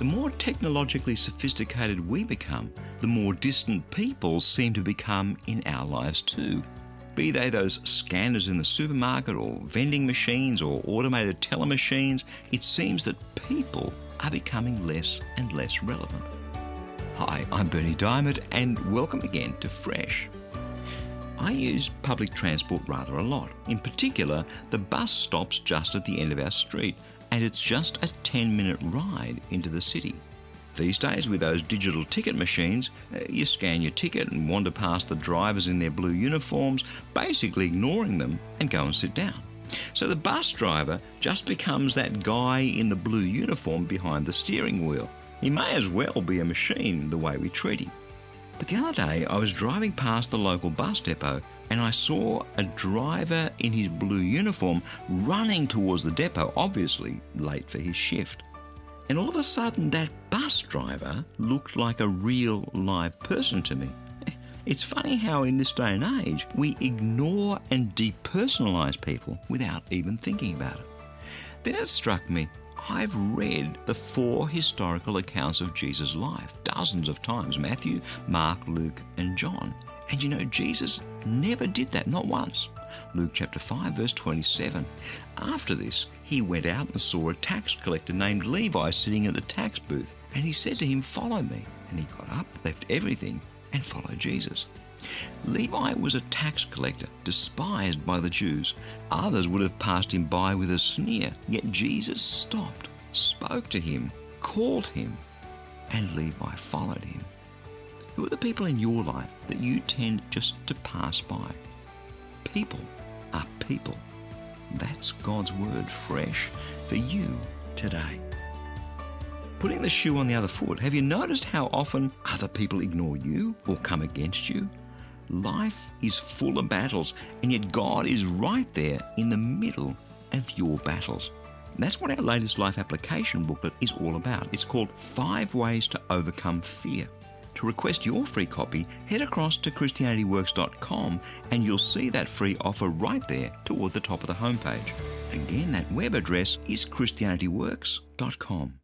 The more technologically sophisticated we become, the more distant people seem to become in our lives too. Be they those scanners in the supermarket or vending machines or automated teller machines, it seems that people are becoming less and less relevant. Hi, I'm Bernie Diamond and welcome again to Fresh. I use public transport rather a lot. In particular, the bus stops just at the end of our street and it's just a 10-minute ride into the city. These days, with those digital ticket machines, you scan your ticket and wander past the drivers in their blue uniforms, basically ignoring them, and go and sit down. So the bus driver just becomes that guy in the blue uniform behind the steering wheel. He may as well be a machine the way we treat him. But the other day, I was driving past the local bus depot and I saw a driver in his blue uniform running towards the depot, obviously late for his shift. And all of a sudden, that bus driver looked like a real live person to me. It's funny how in this day and age, we ignore and depersonalise people without even thinking about it. Then it struck me, I've read the 4 historical accounts of Jesus' life dozens of times, Matthew, Mark, Luke and John. And you know, Jesus never did that, not once. Luke chapter 5 verse 27. After this, he went out and saw a tax collector named Levi sitting at the tax booth. And he said to him, "Follow me." And he got up, left everything and followed Jesus. Levi was a tax collector, despised by the Jews. Others would have passed him by with a sneer. Yet Jesus stopped, spoke to him, called him, and Levi followed him. Who are the people in your life that you tend just to pass by? People are people. That's God's word fresh for you today. Putting the shoe on the other foot, have you noticed how often other people ignore you or come against you? Life is full of battles, and yet God is right there in the middle of your battles. And that's what our latest life application booklet is all about. It's called 5 Ways to Overcome Fear. To request your free copy, head across to ChristianityWorks.com and you'll see that free offer right there toward the top of the homepage. Again, that web address is ChristianityWorks.com.